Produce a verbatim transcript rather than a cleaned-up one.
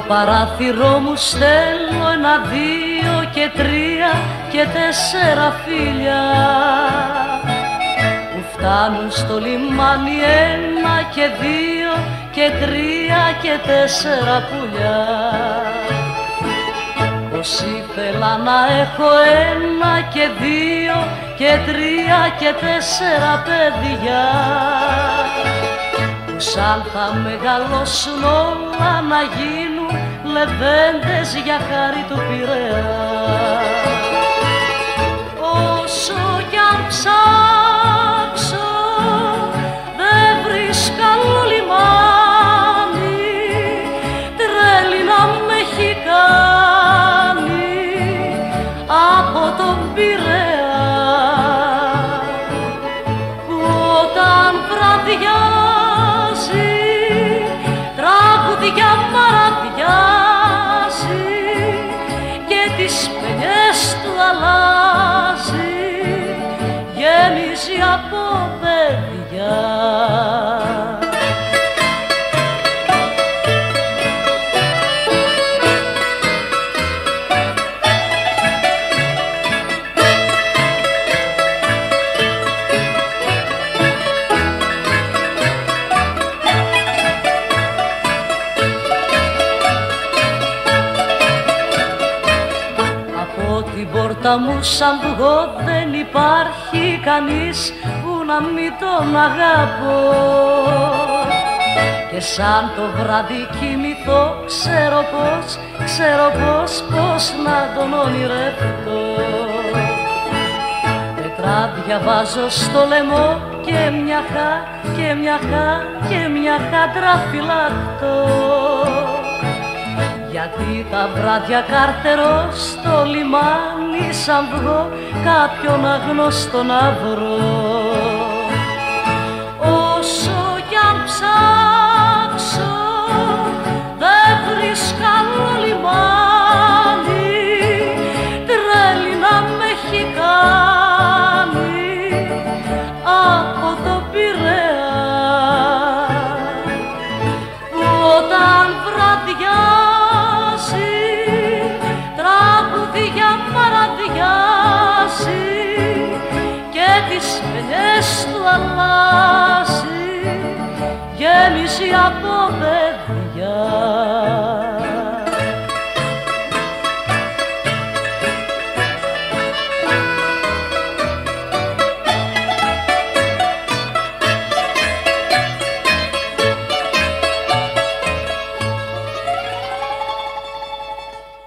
παράθυρο μου στέλνω ένα, δύο και τρία και τέσσερα φίλια που φτάνουν στο λιμάνι, ένα και δύο και τρία και τέσσερα πουλιά. Πως ήθελα να έχω ένα και δύο και τρία και τέσσερα παιδιά που σαν θα μεγαλώσουν όλα να γίνουν λεβέντες για χάρη του Πειραιά. Όσο κι αν ψάξω δεν βρίσκω άλλο λιμάνι, τρέλη να με έχει κάνει από τον Πειραιά, που όταν βραδιάζει τραγουδιά παραδιάζει και τις παινιές του αλλάζει, γέμιζε από παιδιά. Την πόρτα μου σαν βγω δεν υπάρχει κανείς που να μην τον αγαπώ, και σαν το βράδυ κοιμηθώ ξέρω πως, ξέρω πως, πως να τον ονειρευτώ. Τετράδια βάζω στο λαιμό και μια χά, και μια χά, και μια χάντρα φυλακτώ, γιατί τα βράδια καρτερώ στο λιμάνι σαν βγω κάποιον αγνώστο να βρω. Όσο κι αν ψάξω δεν βρίσκω άλλο λιμάνι, τρέλη να με έχει κάνει από το Πειραιά, που όταν βραδιάζει τραγουδιά παραδιάζει και τις παινιές του αλλάζει, γέμιζε από παιδιά.